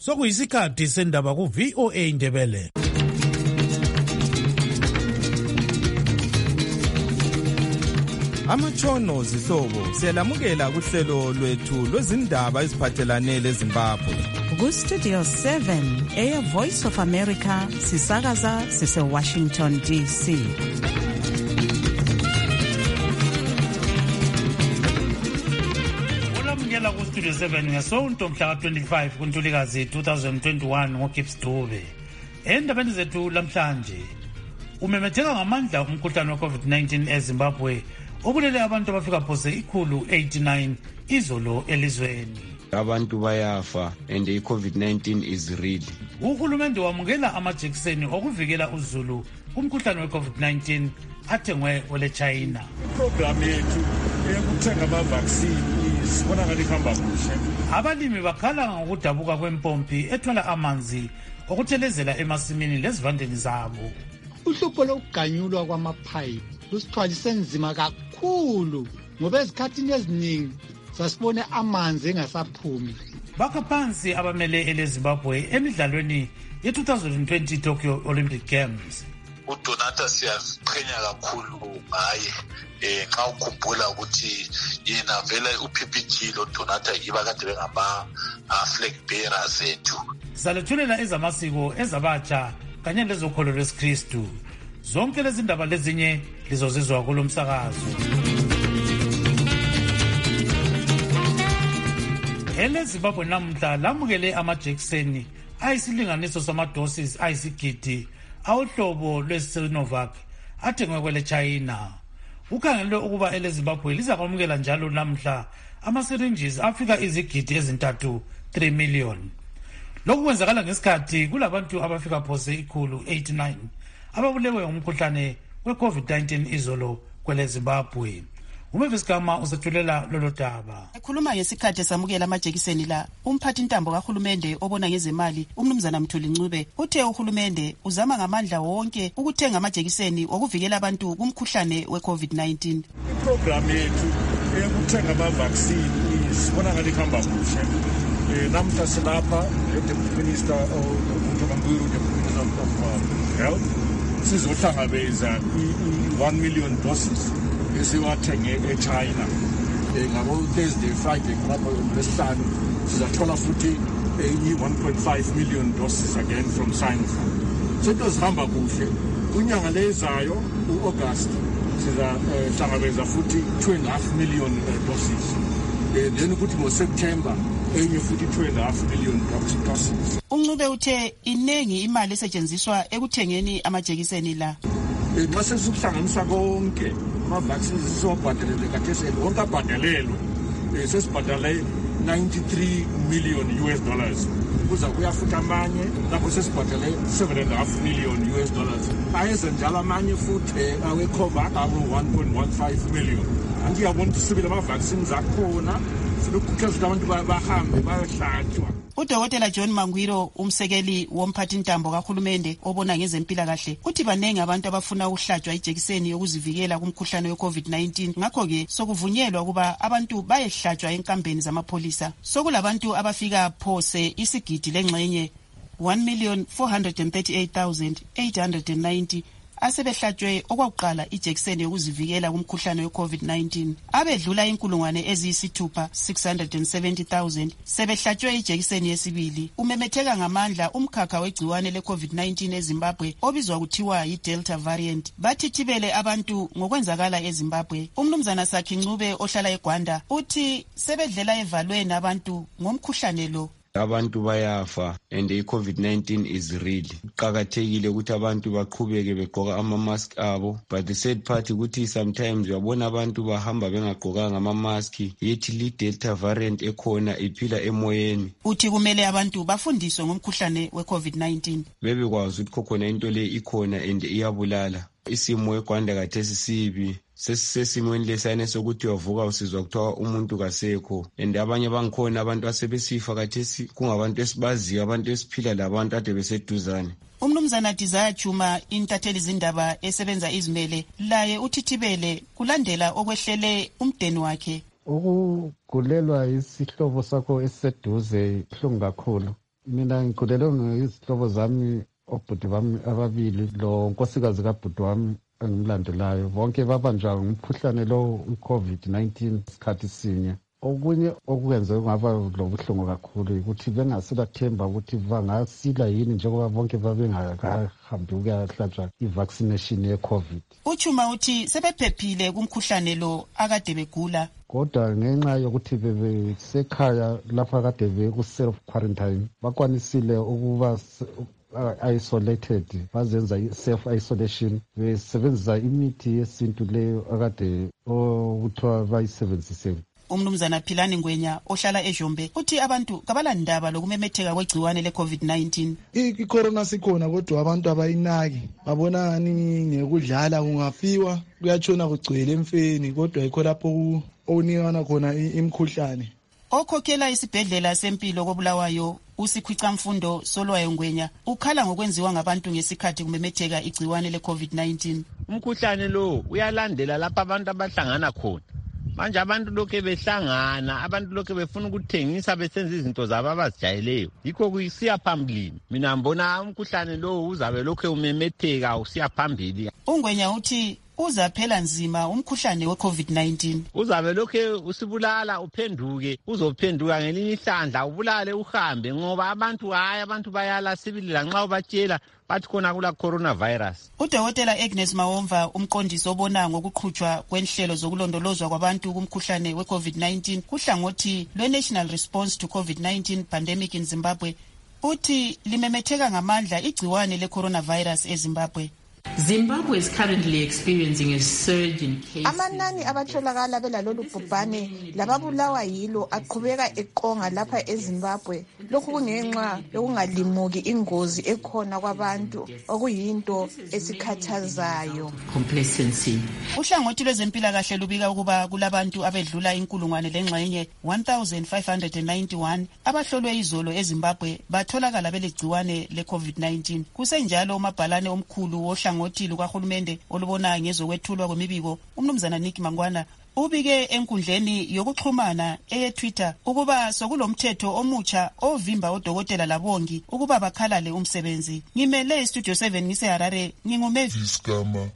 Sokuyisikhathi sendaba ku VOA Indebele. Amatshono zihlobo siyalamukela kuhlelo lwethu lwezindaba eziphathelane leZimbabwe. Ku-Studio 7 Air Voice of America sisakaza sise-Washington DC. Olamukela ku-Studio 7 ngesonto mhla ka-25 kuNtulikazi 2021 ngoGibbs Dube. Endabeni zethu lamhlanje, umemetheka ngamandla umkhuhlane we-COVID-19 eZimbabwe obulele abantu abafika phose 189 izolo elizweni. Abantu bayafa and i-COVID-19 is real. Uhulumende wamukela amajekiseni okuvikela uzulu kumkhuhlane we-COVID-19 athengwe kwele China. Program yethu eyokuthenga ama-vaccine isibona ngathi ihamba kuhle. Abalimi bakhala ngokudabuka kwempompi ethwala amanzi okuthelezela emasimini lezivandeni zabo. Uhlupho lokuganyulwa kwamaphayiphi lusithwalise nzima kakhulu ngoba ezikhathini eziningi sasibone amanzi engasaphumi. Bakha phansi abamele eleZimbabwe emidlalweni ye-2020 Tokyo Olympic Games. UDonata siyaziqhenya kakhulu ngaye nxa ukhumbula ukuthi yena vele uPPG loDonata iba kade bengama-flag bearers ethu. Salethulela ezamasiko ezabatsha kanye lezokholo lwesikristu. Zonke lezi ndaba lezinye lizozizwa kulo msakazo. EleZimbabwe namhla lamukele amajekiseni ayisilinganiso samadoses ayisigidi awuhlobo lwe-Sinovac athengwe kwele China. Kukhangelwe ukuba eleZimbabwe lizakwamukela njalo namhla ama-syringes afika izigidi ezintathu 3 million. Lokhu kwenzakala ngesikhathi kulabantu abafika phose 189 ababulewe umkhuhlane we-COVID-19 izolo kwele Zimbabwe. Umavis Gama usethulela lolo daba. Ekhuluma ngesikhathi esamukela amajekiseni la, umphathi intambo kahulumende obona ngezemali umnumzana Mthuli Ncube uthe uhulumende uzama ngamandla wonke ukuthenga amajekiseni okuvikela abantu kumkhuhlane we-COVID-19. Iprogram yethu eyokuthenga ama-vaccine isibona ngathi ihamba kuhle. Namhla silapha le-Deputy Minister uMthomambiru, Deputy Minister of Health, sizohlangabeza i-1 million doses esiwathenge eChina. Ngabo-Thursday, Friday, ngapha ngolwesihlanu sizathola futhi i-1.5 million doses again from Sinopharm. Zinto zihamba kuhle. Unyanga lezayo, u-August, sizahlangabeza futhi 2.5 million doses. Then ukuthi ngoSeptember enye futhi 2.5 million doses. UNcube uthe inengi imali esetshenziswa ekuthengeni amajekiseni la. Nxa sesikuhlanganisa konke ama-vaccines siwabhadelele kathesi wonke abhadelelwe sesibhadale 93 million US dollars. Kuza kuya futhi amanye lapho sesibhadale 7.5 million US dollars. Ayeze njalo amanye futhi awe-COVAX abo 1.15 million. Angiyabona ukuthi sibile ama-vaccines akhona silokukhuthaza abantu bahambe bayohlatshwa. Udokotela John Mangwiro, umsekeli womphathi intambo kahulumende obona ngezempilakahle, uthi banengi abantu abafuna ukuhlatshwa ijekiseni yokuzivikela kumkhuhlane we-COVID-19. Ngakho-ke sokuvunyelwa ukuba abantu bayehlatshwa enkambeni zamapholisa. Sokulabantu abafika phose isigidi lengxenye 1,438,890 asebehlatshwe okwakuqala ijekiseni yokuzivikela kumkhuhlane we-COVID-19. Abedlula inkulungwane eziyisithupha 670,000 sebehlatshwe ijekiseni yesibili. Umemetheka ngamandla umkhakha wegciwane le-COVID-19 eZimbabwe obizwa kuthiwa yi-Delta variant. Bathithibele abantu ngokwenzakala eZimbabwe. Umnumzana Sakhi Ncube ohlala eGwanda uthi sebedlela evalweni abantu ngomkhuhlane lo. Abantu bayafa and i-COVID-19 is real. Kuqakathekile ukuthi abantu baqhubeke begqoka ama-mask abo, but the sad part ukuthi sometimes uyabona abantu bahamba bengagqokanga ama-mask, yethi li-Delta variant ekhona iphila emoyeni. Uthi kumele abantu bafundiswe ngomkhuhlane we-COVID-19. Bebekwazi ukuthi khokhona into le ikhona and iyabulala. Isimo eGwanda khathesi sibi. Sesisesimweni lesane sokuthi wavuka usizwa kuthiwa umuntu kasekho, and abanye bangikhona abantu asebesifa khathesi kungabantu esibaziyo, abantu esiphila labantu ade beseduzane. Umnumzana Desire Chuma, intatheli zindaba esebenza izimele, laye uthithibele kulandela okwehlele umdeni wakhe. Ukugulelwa isihlobo sakho esiseduze ihlungu kakhulu. Mina ngikhulelwe ngizihlobo zami obhuti bami ababili lo nkosikazi kabhuti wami engimlandelayo bonke babanjwa ngumkhuhlane lo i-COVID-19 isikhathi sinye. Okunye okwenze kungaba lobuhlungu kakhulu ukuthi bengaselathemba ukuthi bangasila yini njengoba bonke babengakahambi ukuyahlatshwa i-vaccination ye-COVID. Uchuma uthi sebephephile kumkhuhlane lo akade begula. Kodwa ngenxa yokuthi bebesekhaya lapha kade beku-self quarantine bakwanisile ukuba isolated, bazenza i-self isolation besebenzisa imithi yesintu leyo akade okuthiwa bayisebenzise. Umnumzana Philani Ngwenya ohlala eJombe uthi abantu kabalandaba lokumemetheka kwegciwane le-COVID-19. I-corona sikhona kodwa abantu abayinaki, babona ngani ngekudlala kungafiwa kuyatshona kugcwele emfeni, kodwa yikho lapho okunikana khona imkhuhlane. Okhokhela isibhedlela sempilo koBulawayo uSikhwicamfundo Solwayo Ngwenya ukhala ngokwenziwa ngabantu ngesikhathi kumemetheka igciwane le-COVID-19. Umkhuhlane lo uyalandela lapha abantu abahlangana khona. Manje abantu lokho behlangana, abantu lokho befuna ukuthengisa besenza izinto zabo abazijayeleyo. Yikho kusiya phambili. Mina ngibona umkhuhlane lo uzabe lokho umemetheka usiya phambili. Ungwenya uthi uzaphela nzima umkhuhlane we-COVID-19. Uzabe lokho usibulala uphenduke, uzophenduka ngelinye ihlandla ubulale uhambe ngoba abantu bayala sibilila nxa ubatshela bathi khona kula coronavirus. Udokotela Agnes Mawomva umqondisi obona ngokuqhutshwa kwenhlelo zokulondolozwa kwabantu kumkhuhlane we-COVID-19 kuhlangothi lwe-National Response to COVID-19 Pandemic in Zimbabwe uthi limemetheka ngamandla igciwane le-coronavirus eZimbabwe. Zimbabwe is currently experiencing a surge in cases. Amanani abatholakala belalolu bhubhane lababulawa yilo aqhubeka eqonga lapha eZimbabwe. Lokhu kungenxa yokungalimuki ingozi ekhona kwabantu okuyinto esikhathazayo. Complacency. Uhlangothi lwezempilakahle lubika ukuba kulabantu abedlula inkulungwane lengxenye 1591 abahlolwe izolo eZimbabwe batholakala belegciwane le-COVID-19. Kusenjalo umabhalane omkhulu wohlangothi lukahulumende olubona ngezokwethulwa kwemibiko umnumzana Nick Mangwana ubike enkundleni yokuxhumana eyeTwitter ukuba sokulomthetho omutsha ovimba odokotela labongi ukuba bakhalale umsebenzi. Ngimele iStudio 7 ngiseHarare nginguMevi Skama.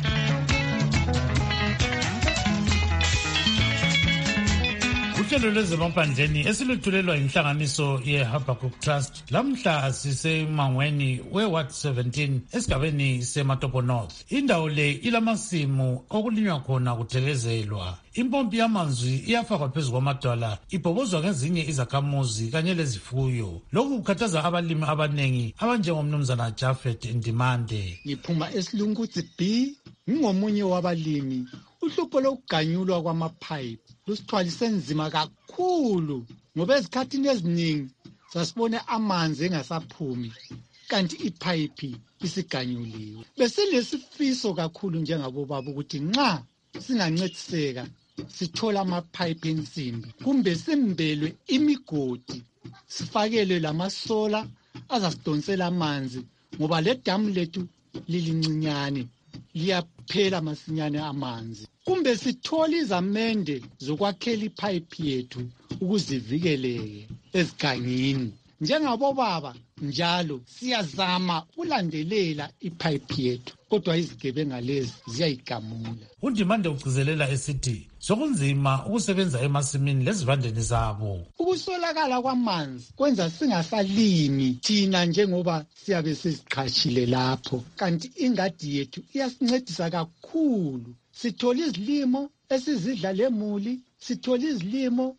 Uhlelo lwezemaphandleni esilethulelwa inhlanganiso ye-Habakkuk Trust lamhla sisemangweni we-Ward 17 esigabeni seMatopo North. Indawo le ilamasimu okulinywa khona kuthelezelwa. Impompi yamanzi iyafakwa phezu kwamadwala ibhobozwa ngezinye izakhamuzi kanye lezifuyo. Lokhu kukhathaza abalimi abanengi abanjengomnumzana Jafet Ndimande. Ngiphuma esilunguthi B ngomunye wabalimi. Uhlupho lokuganyulwa kwamapipe lusithwalise nzima kakhulu ngoba ezikhathini eziningi sasibone amanzi engasaphumi kanti ipipe isiganyuliwe. Besilesifiso kakhulu njengabo baba ukuthi nxa singancediseka sithola amapipe ensimbi kumbe simbelwe imigodi sifakelwe lamasola azasidonsela amanzi ngoba le damu lethu lilincinyane liyaphela masinyane amanzi. Kumbe sithola izamende zokwakhela ipipe yethu ukuzivikeleke ezigangini. Njengabo baba njalo siyazama ulandelela ipipe yethu kodwa izigebenga lezi ziyayigamula. UNdimande ugcizelela esithi sokunzima ukusebenza emasimini lezivandeni zabo. Ukusolakala kwamanzi kwenza singasalimi thina njengoba siyabe siziqhashile lapho kanti ingadi yethu iyasincedisa kakhulu. Sithola izilimo esizidla lemuli, sithola izilimo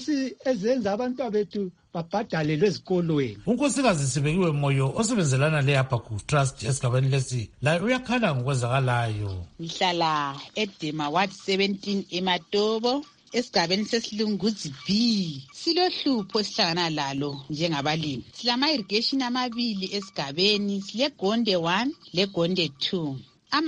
ezenza abantu bethu babhadalelwe ezikolweni. Unkosikazi Sibekiwe Moyo osebenzelana le-Habakkuk Trust esigabeni lesi laye uyakhala ngokwenzakalayo. Ngihlala eDema Ward 17 eMatobo esigabeni sesilunguzi B. Silohlupho esihlangana lalo njengabalimi. Silama irrigation amabili esigabeni, sileGonde 1 leGonde 2.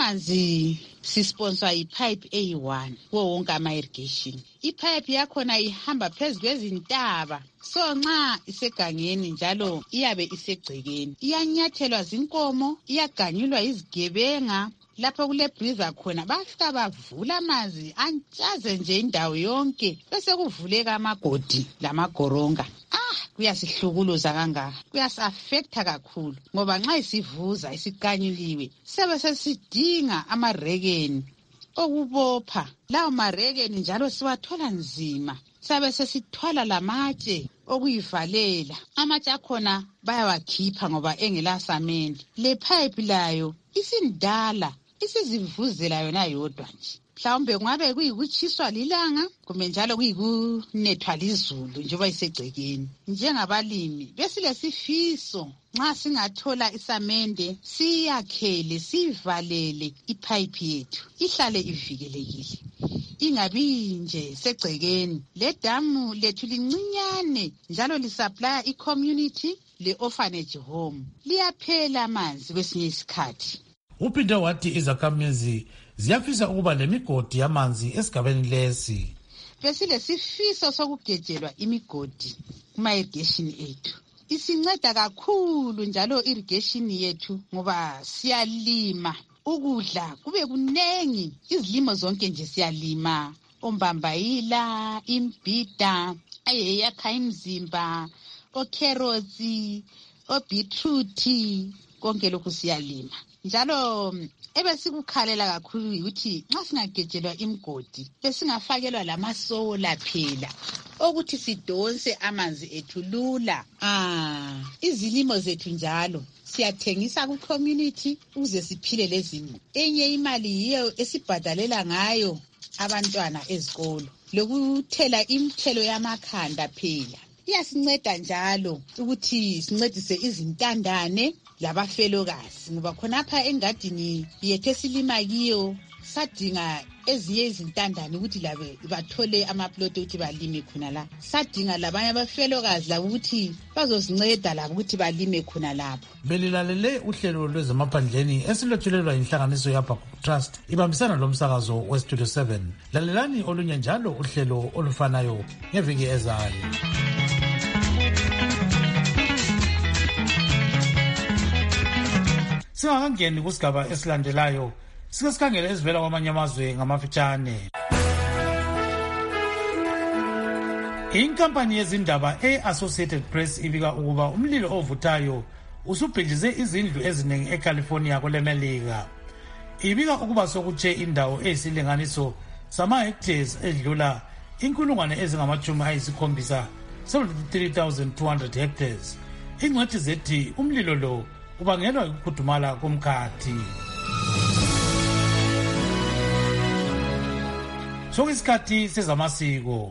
Amanzi sisponsor ipipe A1 wo wonke ama-irrigation. Ipipe yakhona ihamba phezu kwezintaba, so nxa isegangeni njalo iyabe isegcekeni. Iyanyathelwa zinkomo, iyaganyulwa izigebenga. Lapho kule breezer khona bafika bavula amanzi antshaze nje indawo yonke bese kuvuleka amagodi lamagoronga. kuyasihlukuluza kangaka, kuyasi-affecta kakhulu ngoba nxa isivuza isikanyuliwe siyabe sesidinga amarekeni okubopha lawo marekeni, njalo siwathola nzima. Siyabe sesithwala lamatshe okuyivalela. Amatshe akhona bayawakhipha ngoba engelasamende. Le pipe layo isindala, isizivuzela yona yodwa nje. Mhlawumbe kungabe kuyikutshiswa lilanga kumbe njalo kuyikunethwa lizulu njengoba isegcekeni. Njengabalimi besilesifiso nxa singathola isamende siyakhele, sivalele ipipe yethu ihlale ivikelekile, ingabi nje segcekeni. Le damu lethu lincinyane njalo lisaplaya i-community le-orphanage home. Liyaphela amanzi kwesinye isikhathi. Uphinde wathi izakhamizi ziyafisa ukuba lemigodi yamanzi esigabeni lesi. Besilesifiso sokugejelwa imigodi kuma-irrigation ethu. Isinceda kakhulu njalo irrigation yethu ngoba siyalima ukudla kube kunengi, izilimo zonke nje siyalima. Ombambayila, imbhida, ayeyakha imzimba, okherotsi, obhitruthi, konke lokhu siyalima. Njalo ebesikukhalela kakhulu ukuthi nxa singagejelwa imgodi besingafakelwa lamasola phela ukuthi sidonse amanzi ethu lula. Izilimo zethu njalo siyathengisa ku-community ukuze siphile lezimo. Enye imali yiyo esibhadalela ngayo abantwana ezikolo, lokuthela imithelo yamakhanda phela. Iyasinceda njalo ukuthi sincedise izintandane labafelokazi ngoba khonapha engadini yethu esilima kiyo sadinga ezinye izintandane ukuthi labe bathole amaploti ukuthi balime khona la. Sadinga labanye abafelokazi labo ukuthi bazosinceda labo ukuthi balime khona lapho. Belilalele uhlelo lwezemaphandleni esilethulelwa inhlanganiso yaBaku Trust ibambisana lomsakazo weStudio 7. Lalelani olunye njalo uhlelo olufanayo ngeviki ezayo. Singakangeni kusigaba esilandelayo, sike sikhangele ezivela kwamanye amazwe ngamafitshane. Inkampani yezindaba e-Associated Press ibika ukuba umlilo ovuthayo usubhidlize izindlu eziningi eCalifornia kwelemelika. Ibika ukuba sokutshe indawo eyisilinganiso sama-hectares edlula 73,200 hectares. Ingcwethi zethi umlilo lo ubangelwa ukukhudumala komkhathi. Sokisikhathi sezamasiko.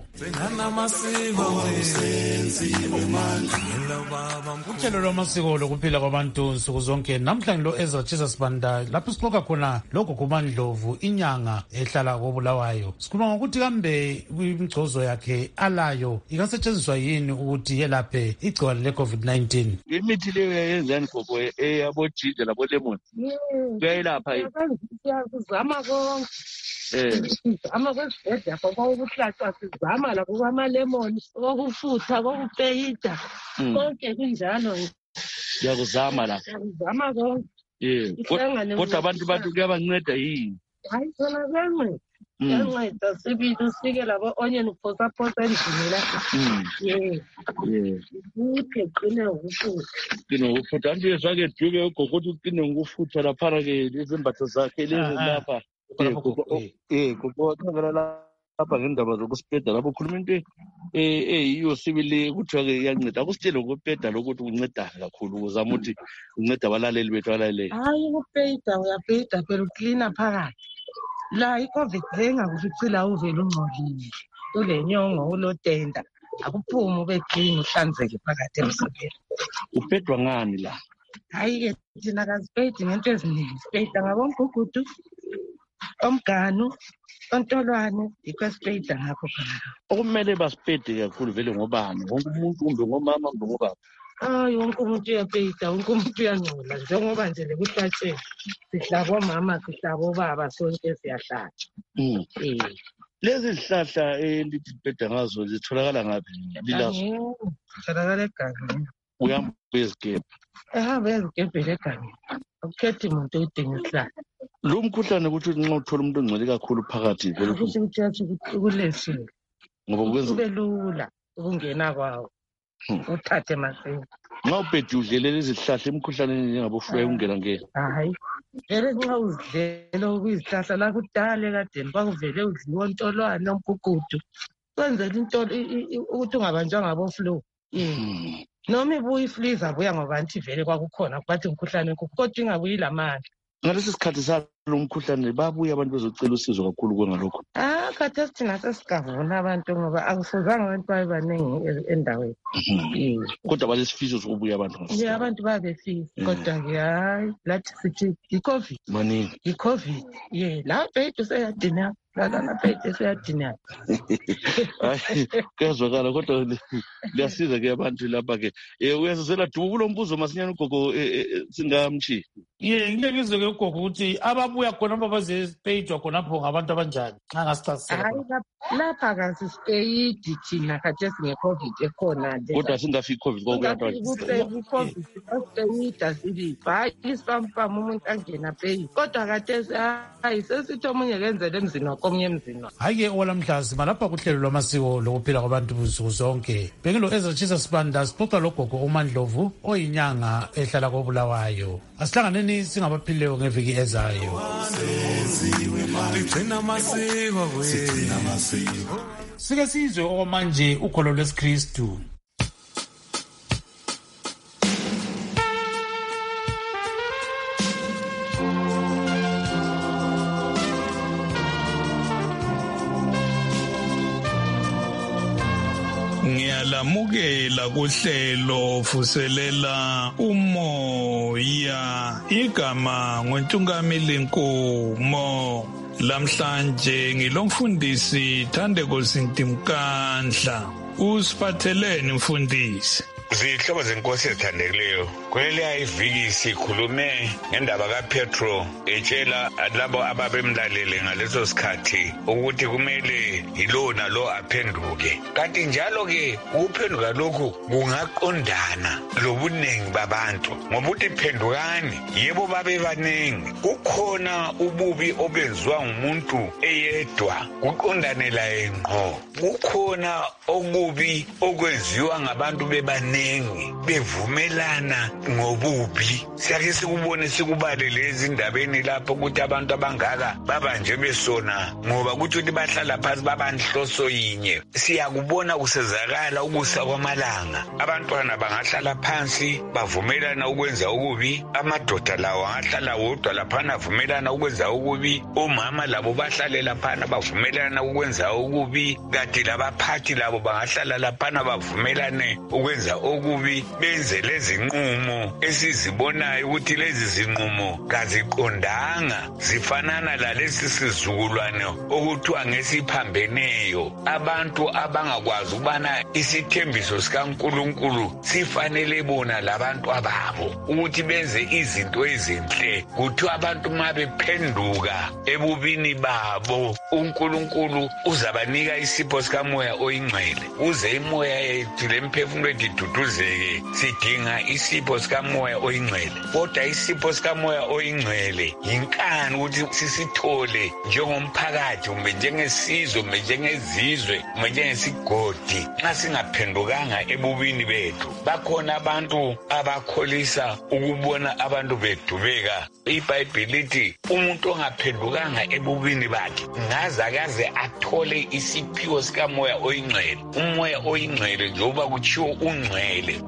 Uhlelo lwamasiko lokuphila kwabantu nsuku zonke namhlanje lo Ezra Jesus Banda lapho sixoxa khona logogo Mandlovu inyanga ehlala koBulawayo. Sikhuluma ngokuthi kambe kwimgcozo yakhe alayo ingasetshenziswa yini ukuthi yelaphe igcikwane le-COVID-19. Imithi leyo yenzani gogo eyabojija labolemon kuyayelapha yini? Siyakuzama konke. Amakwesibhedlela kokuhlatshwa sizama labo kwamalemoni, kokufutha, kokupeyida, konke kunjalo. Siyakuzama la. Siyakuzama konke. Kodwa abantu kuyabanceda yini? Hayi khona kuyanceda. Kuyanceda sibili usike labo onion phosa endlini la. Ukuthi qine ukufutha. Qine ukufutha. Antu yezake duke ugogo ukuthi uqine ukufutha laphara ke izimbatho zakhe lezi lapha. Kukhangela lapha ngendaba zokusipeda lapho khuluma into eyiyo sibili kuthiwa ke iyanceda. Akusitshele ngokupeda lokuthi unceda kakhulu uzama ukuthi unceda abalaleli bethu alalele. Hayi ukupeda uyapeda phela uklina phakathi. La i-COVID engakuficila uvele ungcolile. Ulenyongo ulotenda. Akuphuma ube clean uhlanzeke phakathi emzimbeni. Upedwa ngani la? Hayi ke thina kasipedi ngento eziningi. Sipeda ngabomgugudu, omganu, ontolwane, ikwesipeda ngapho khona. Okumele basipede kakhulu vele ngobani? Wonke umuntu kumbe ngomama kumbe ngobaba? Wonke umuntu uyapeyida, wonke umuntu uyangcola njengoba nje lekuhlatsheni. Sihlaba omama, sihlaba obaba, sonke siyahlatshwa. Lezi zihlahla elithi sipeda ngazo zitholakala ngaphi? Zitholakala egangeni. Uyahamba uyezigebha? Ehamba uyezigebhela egangeni. Akukhethi muntu udinga isihlahla. Lo mkhuhlane ukuthi nxa uthola umuntu ongcwele kakhulu phakathi vele ukuthi kulesile ngoba kwenza ube lula ukungena kwawo. uthathe masinya. Nxa uphethe udlelela izihlahla imikhuhlane njengabofulayi ungena ngena. Hayi vele nxa uzidlela okuyizihlahla la kudala ekadeni kwakuvele udliwa ontolwane omgugudu kwenzela intolo ukuthi ungabanjwa ngaboflu. Noma ibuya iflu izabuya ngoba nti vele kwakukhona bathi umkhuhlane kodwa ingabuyi lamandla. Ngalesi sikhathi salo umkhuhlane babuye abantu bezocela usizo kakhulu kwengalokho. Khathesi thina sesigavuna abantu ngoba akufuzanga abantu babe baningi endaweni. Kodwa balesifiso sokubuya abantu. Abantu babefisa kodwa-ke hayi lathi sithi i-COVID. Maningi. I-COVID. Lapha ethu seyadina. Lapha ethu seyadina. Kuyazwakala kodwa liyasiza-ke abantu lapha-ke. Uyazizela Dubu kulo mbuzo masinyane ugogo singamshi. Ngike ngizwe-ke ugogo ukuthi ababuya khonapho bazespeyidwa khonapho ngabantu abanjani nxa ngasichasisela. Hayi lapha kasisipeyidi thina khathesi nge-COVID ekhona. Kodwa singafiki i-COVID i-COVID asipeyida silipa. Hayi isipampam umuntu angena peyi. Kodwa khathesi hayi sesithi omunye kenzele emzini wakho omunye emzini wakho. Hhayi-ke olamhlazima lapha kuhlelo lwamasiko lokuphila kwabantu busuku zonke. Bengilo Ezratshisa Sibanda sixoxa logogo uMandlovu oyinyanga ehlala koBulawayo. Asihlanganeni singabaphilileyo ngeviki ezayo. Sike sizwe okwamanje ukholo lwesiKristu. Ngiyalamukela kuhlelo vuselela umoya igama ngoNtungamili Nkomo. Lamhlanje ngilomfundisi Thandeko Sintimkandla. Usiphatheleni mfundisi? Zihlobo zenkosi ezithandekileyo, kuleliya iviki sikhulume ngendaba kaPetro etshela labo ababemlalele ngaleso sikhathi ukuthi kumele yilo nalo aphenduke. Kanti njalo-ke ukuphenduka lokhu kungaqondana lobunengi babantu ngoba uthi phendukani, yebo babe baningi. Kukhona ububi obenziwa ngumuntu eyedwa kuqondane laye ngqo. Kukhona okubi okwenziwa ngabantu bebaningi bevumelana ngobubi. Siyake sikubone sikubale lezi ndabeni lapho ukuthi abantu abangaka babanje besona ngoba kuthi ukuthi bahlala phansi babanhloso yinye. Siyakubona kusezakala ukusa kwamalanga. Abantwana bangahlala phansi bavumelana ukwenza ukubi, amadoda lawo angahlala wodwa laphana avumelana ukwenza ukubi, omama labo bahlale laphana bavumelana ukwenza ukubi, kanti labaphathi labo bangahlala laphana bavumelane ukwenza okubi, benze lezi nqumo esizibonayo ukuthi lezi zinqumo kaziqondanga, zifanana lalesi sizukulwane okuthiwa ngesiphambeneyo. Abantu abangakwazi ukubana isithembiso sikaNkulunkulu sifanele bona labantu ababo ukuthi benze izinto ezinhle. Kuthiwa abantu uma bephenduka ebubini babo, uNkulunkulu uzabanika isipho sikamoya oyingcwele. Uze imoya yethu lemphefumulo yethu iduduzeke, sidinga isipho sikamoya oyingcwele. Kodwa isipho sikamoya oyingcwele yinkani ukuthi sisithole njengomphakathi kumbe njengesizwe kumbe njengezizwe kumbe njengesigodi nxa singaphendukanga ebubini bethu. Bakhona abantu abakholisa ukubona abantu bedubeka. IBhayibhili lithi umuntu ongaphendukanga ebubini bakhe ngazakaze athole isiphiwo sikamoya oyingcwele. Umoya oyingcwele njengoba kutshiwo ungcwele,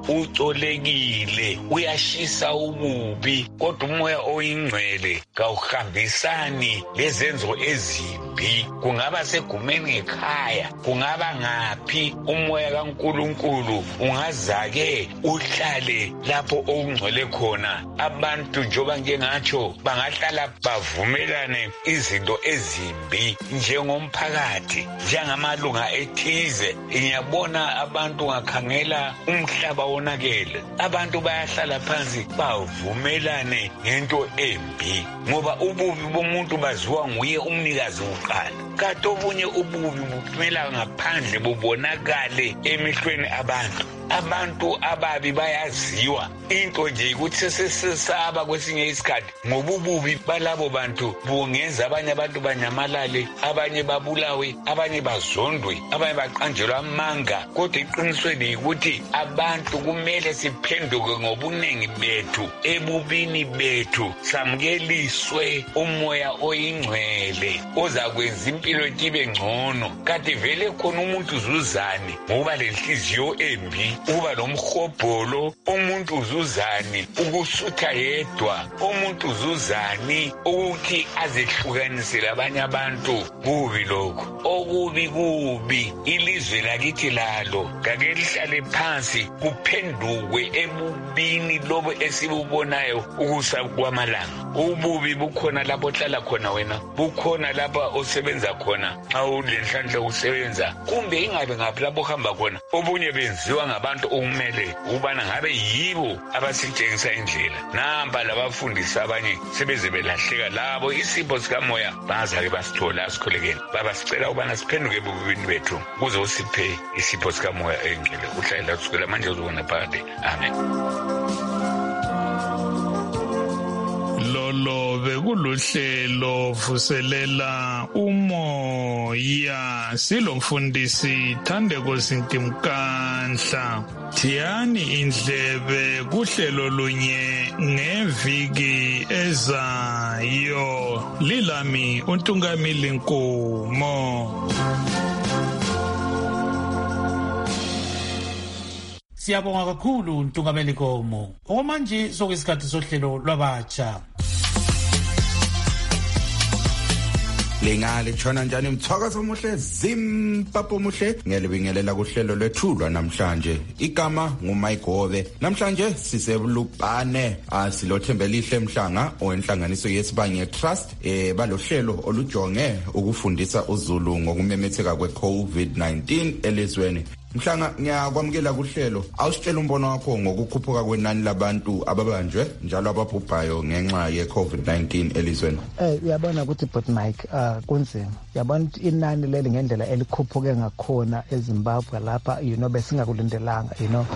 ucolekile, uyashisa ububi. Kodwa umoya oyingcwele kawuhambisani lezenzo ezimbi. Kungaba segumeni ngekhaya, kungaba ngaphi, umoya kaNkulunkulu ungazake uhlale lapho okungcwele khona. Abantu njengoba njengatsho bangahlala bavumelane izinto ezimbi njengomphakathi, njengamalunga ethize. Ngiyabona abantu ngakhangela umhlaba wonakele, abantu bayahlala phansi bavumelane ngento embi ngoba ububi bomuntu baziwa nguye umnikazi uqala. Kanti obunye ububi buphumela ngaphandle bubonakale emehlweni abantu. abantu ababi bayaziwa. Into nje ukuthi sesisaba kwesinye isikhathi ngoba ububi balabo bantu bungenza abanye abantu banyamalale, abanye babulawe, abanye bazondwe, abanye baqanjelwa amanga. Kodwa iqinisweni ukuthi abantu kumele siphenduke ngobuningi bethu ebubini bethu, samkeliswe umoya oyingcwele ozakwenza impilo ibe ngcono. Kanti vele khona umuntu uzuzani ngoba lenhliziyo embi, uba nomhobholo, umuntu uzuzani ukusutha yedwa, umuntu uzuzani ukuthi azehlukanisele abanye abantu. Kubi lokho, okubi ilizwe lakithi lalo ngake lihlale phansi kuphendukwe ebubini lobo esibubonayo ukusa kwamalanga. Ububi bukhona lapho ohlala khona wena, bukhona lapha osebenza khona, xa ulenhlanhla usebenza, kumbe ingabe ngaphi lapho ohamba khona. Obunye benziwa ngabantu okumele ukubana ngabe yibo abasitshengisa indlela. Namba labafundisi abanye sebeze belahleka labo isipho sikamoya bazake basithola asikholekeni. Baba sicela ubana siphenduke ebubini bethu kuze usiphe isipho sikamoya engcwele. Uhlala kusukela manje uzobona phakade. Amen. Lolo bekuluhlelo vuselela umoya silomfundisi Thandeko Sintimkanhla. Thiyani indlebe kuhlelo lunye ngeviki ezayo. Lilami uNtungamili Nkomo. Siyabonga kakhulu Ntungameli Nkomo. Okwamanje sokuyisikhathi sohlelo lwabatsha. Lingale tshona njani mthwakazo omuhle Zimbabwe omuhle ngiyalibingelela kuhlelo lwethulwa namhlanje. Igama nguMayigobe. Namhlanje sisebulupane silothembelihle Mhlanga owenhlanganiso yesibanye Trust balohlelo olujonge ukufundisa uZulu ngokumemetheka kweCovid-19 elizweni. Mhlanga ngiyakwamukela kuhlelo. Awusitshela umbono wakho ngokukhuphuka kwenani labantu ababanjwe njalo ababhubhayo ngenxa yeCovid-19 elizweni. Uyabona ukuthi but Mike kunzima. Uyabona inani leli ngendlela elikhuphuke ngakhona eZimbabwe lapha besingakulindelanga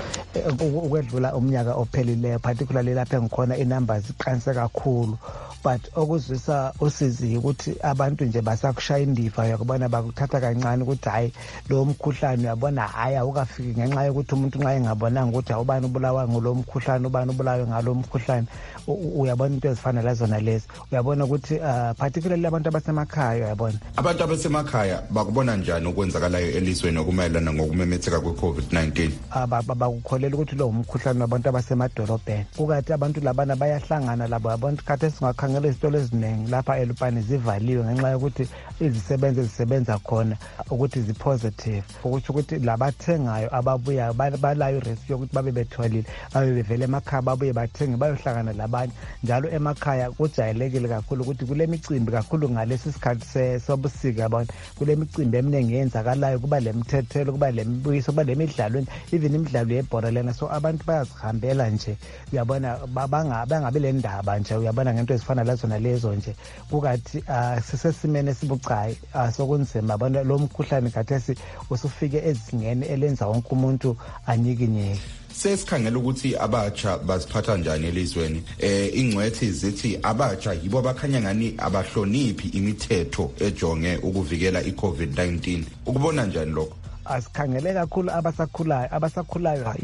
ukwedlula umnyaka ophelileyo, particularly lapha ngikhona inumbers iqanse kakhulu. But okuzwisa usizi ukuthi abantu nje basakushaya indiva yakubona bakuthatha kancane ukuthi hayi lo mkhuhlane uyabona hayi awukafiki ngenxa yokuthi umuntu nxa engabonanga ukuthi awubani ubulawa ngalo mkhuhlane, ubani ubulawe ngalo mkhuhlane. Uyabona into ezifana lazona lezi. Uyabona ukuthi particularly abantu abasemakhaya, uyabona abantu abasemakhaya bakubona njani okwenzakalayo elizweni okumayelana ngokumemetheka kweCovid-19. Bakukholela ukuthi lo umkhuhlane wabantu abasemadolobheni. Kukathi abantu labana bayahlangana labo, yabona khathi singakhangela izitolo eziningi lapha eLupane zivaliwe ngenxa yokuthi izisebenzi ezisebenza khona ukuthi zipositive, ukuthi labathengayo ababuya balayo risk yokuthi babe betholile, babe bevele emakhaya babuye bathenge bayohlangana labanye. Njalo emakhaya kujayelekile kakhulu ukuthi kule micimbi kakhulu ngalesi sikhathi sobusika, yabona kule micimbi eminingi yenzakalayo, kuba lemthethelo, kuba lembuyiso, kuba lemidlalo, even imidlalo yebhola lena. So abantu bayazihambela nje, uyabona bangabe le ndaba nje, uyabona ngento ezifana lazona lezo nje. Kukathi sisesimene esibucayi sokunzima, yabona lo mkhuhlane khathesi usufike ezingeni elenza wonke umuntu anyikinyeke. Sesikhangela ukuthi abatsha baziphatha njani elizweni. Ingcwethi zithi abatsha yibo abakhanya ngani abahloniphi imithetho ejonge ukuvikela iCovid-19. Ukubona njani lokho? Asikhangele kakhulu abasakhulayo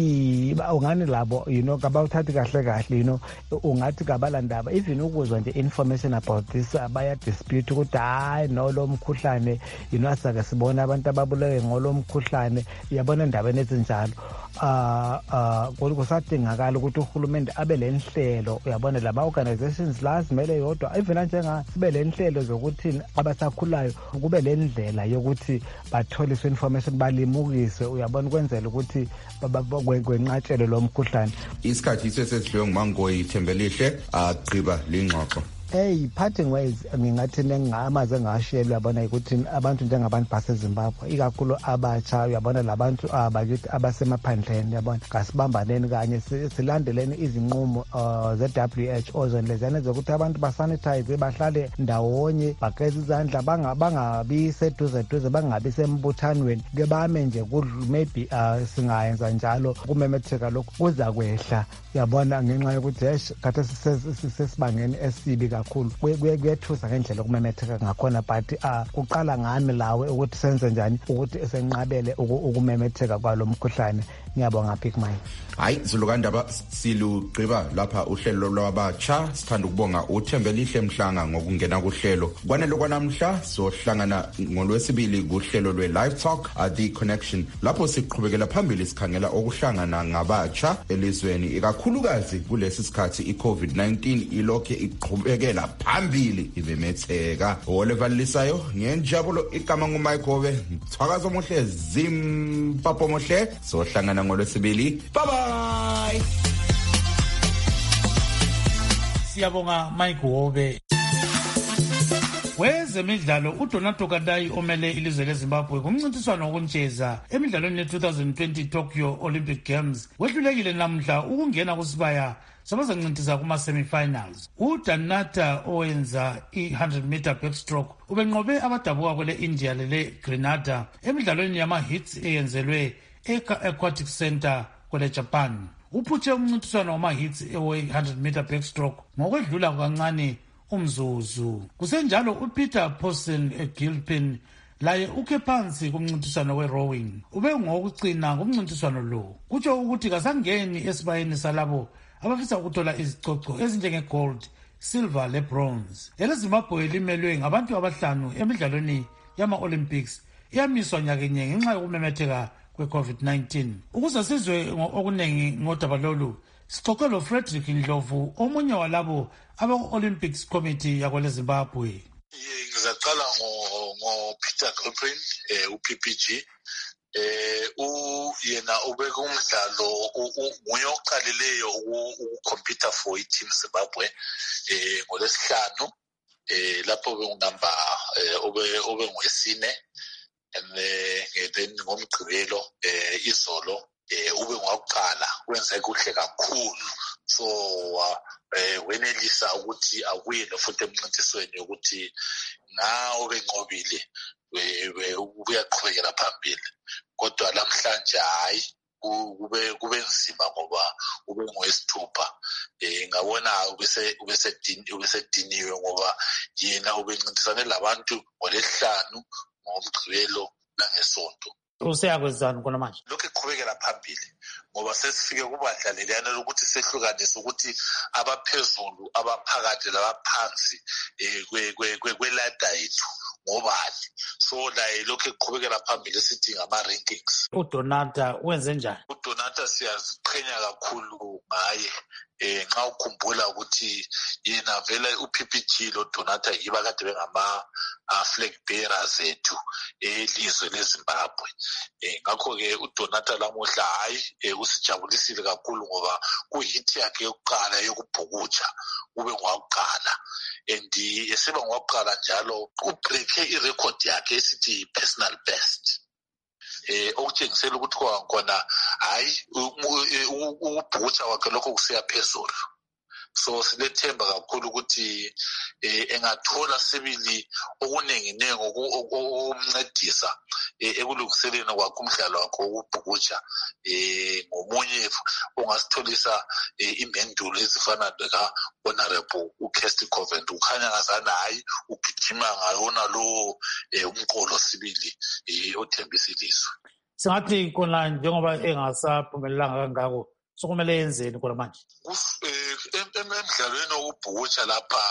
ungani labo kabawuthathi kahle ungathi kabalandaba, even ukuzwa nje information about this baya dispute ukuthi hayi no lo mkhuhlane asake sibona abantu ababulawe ngolo mkhuhlane. Uyabona endabeni ezinjalo kusadingakala ukuthi uhulumende abe lenhlelo, uyabona laba organizations la zimele yodwa even njenga sibe lenhlelo zokuthi abasakhulayo kube lendlela yokuthi batholiswe information, balimukise, uyabona kwenzela ukuthi kwenqatshelwe lo mkhuhlane. Isikhathi sesidliwe nguMangoyi Thembelihle agqiba lingxoxo. parting ways ngingathi ngingamaze ngashiyelwa yabona ukuthi abantu njengabantu baseZimbabwe ikakhulu abatsha uyabona labantu abakithi abasemaphandleni yabona kasibambaneni kanye silandeleni izinqumo ze-WHO zonlezana zokuthi abantu basanitize bahlale ndawonye bageze izandla bangabi seduze bangabi sembuthanweni ke bame nje maybe singayenza njalo kumemetheka lokho kuza kwehla yabona ngenxa yokuthi kade sisesibangeni esibi kakhulu kuyethusa ngendlela okumemetheka ngakhona but kuqala ngami lawe ukuthi senze njani ukuthi senqabele ukumemetheka kwalo mkhuhlane. Ngiyabonga Big Mike. Hayi Zulukandaba silugqiba lapha uhlelo lwabatsha sithanda ukubonga uThembelihle Mhlanga ngokungena kuhlelo. Kwanele kwanamhla sohlangana ngolwesibili kuhlelo lwe-Live Talk The Connection lapho siqhubekela phambili sikhangela okuhlangana ngabatsha elizweni ikakhulukazi kulesi sikhathi i-COVID-19 ilokhe iqhubekela phambili ibemetheka. Olevalisayo ngenjabulo igama nguMike Hobe Mthwakazo Mohle Zimpapo Mohle sohlangana ngolwesibili. Bye bye. Siyabonga Mike Hobe. Wezemidlalo uDonato Kadayi omele ilizwe leZimbabwe kumncintiswano wokuntsheza emidlalweni ye-2020 Tokyo Olympic Games wehlulekile namhla ukungena kusibaya sabazancintisa kuma-semi-finals. UDanata owenza i-100 meter backstroke ubenqobe abadabuka kwele India lele Grenada emidlalweni yama-hits eyenzelwe Aquatic Center kwele Japan. Uphutshe umncintiswano wama-hits ewe-100 meter backstroke ngokwedlula kancane umzuzu. Kusenjalo uPeter Poulsen eGilpin laye ukhe phansi kumncintiswano we-rowing ube ngokucina kumncintiswano lo. Kutsho ukuthi kasangeni esibayeni salabo abafisa ukuthola izicoco ezinjenge-gold, silver le-bronze. EleZimbabwe limelwe ngabantu abahlanu emidlalweni yama-Olympics iyamiswa nyakenye ngenxa yokumemetheka kwe-COVID-19. Ukuze sizwe okuningi ngodaba lolu sixoxe lo-Frederick Ndlovu omunye walabo aba-Olympics Committee yakwele Zimbabwe. Ngizaqala ngo-Peter Gilpin, u-PPG. Yena ubeka umdlalo nguye oqalileyo ukukhompyutha for i-team Zimbabwe ngolesihlanu lapho bengunamba ube ngwesine and then ngomgqibelo izolo ube ngwakuqala wenze kuhle kakhulu so wenelisa ukuthi awuyele futhi emncintisweni ukuthi nawe benqobile uyaqhubekela phambili kodwa namhlanje hayi kube nzima ngoba ube ngowesithupha ngabona ubesediniwe ngoba yena ubencintisane labantu ngolesihlanu ngomgqibelo nangesonto. Useyakwenzani khona manje? Lokhu iqhubekela phambili ngoba sesifike kubadlalelana lokuthi sehlukanise ukuthi abaphezulu abaphakathi labaphansi kwelada yethu ngobani. So laye lokhu iqhubekela phambili sithi ngama-rankings. UDonata wenze njani? UDonata siyaziqhenya kakhulu ngaye nxa ukhumbula ukuthi yena vele uPPG lo Donata yiba kade bengama-flag bearers ethu elizwe leZimbabwe. Ngakho-ke uDonata lamuhla hayi usijabulisile kakhulu ngoba kuhit yakhe yokuqala yokubhukutsha ube ngwakuqala and esiba ngwakuqala njalo ubreake irecord yakhe esithi personal best. Okutshengisela ukuthi khona hayi ukubhukutsha kwakhe lokho kusiya phezulu. So silethemba kakhulu ukuthi engathola sibili okunenginengi okumncedisa ekulungiseleni kwakhe umdlalo wakhe wokubhukutsha ngomunye ongasitholisa impendulo ezifana leka-honorable uKirsty Covent ukhanya ngazana hayi ugijima ngayona lo umqolo sibili othembisa ilizwe. Singathi khona njengoba engasaphumelelanga kangako sokumele yenzeni khona manje? Emidlalweni wokubhukutsha lapha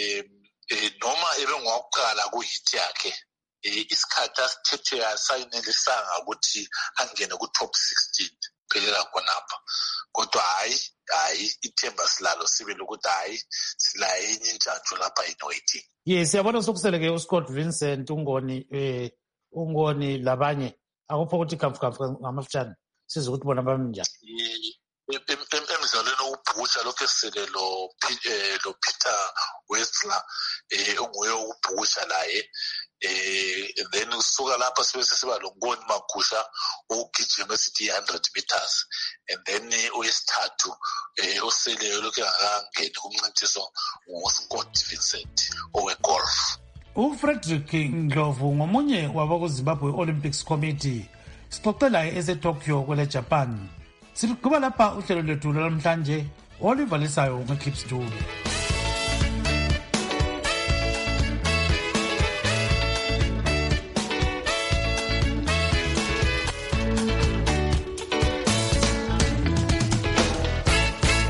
noma ebengwakuqala kuhit yakhe isikhathi asithethe asayinelisanga ukuthi angene ku-top 16 phelela khonapha kodwa hayi ithemba silalo sibe lokuthi hayi silaye enye intshantsho lapha ino-18. Siyabona sokuseleke uScott Vincent ungoni labanye akupho ukuthi kamfu ngamafutshane size ukuthi bona bami njani. emidlalweni wokubhukusha lokhu esele lo Peter Westler onguye ukubhukusha laye then kusuka lapha siba lo Ngoni Magusha ogijima esithi 100 meters and then oyesithathu oseleyo lokhu angangeni kumncintiswano nguScott Vincent owegolf. uFrederick Ndlovu ngomunye wabakuZimbabwe Olympics Committee sixoxela eseTokyo kwele Japan. Siqhuba lapha uhlelo lwethu namhlanje olivalisayo ngeClips 2.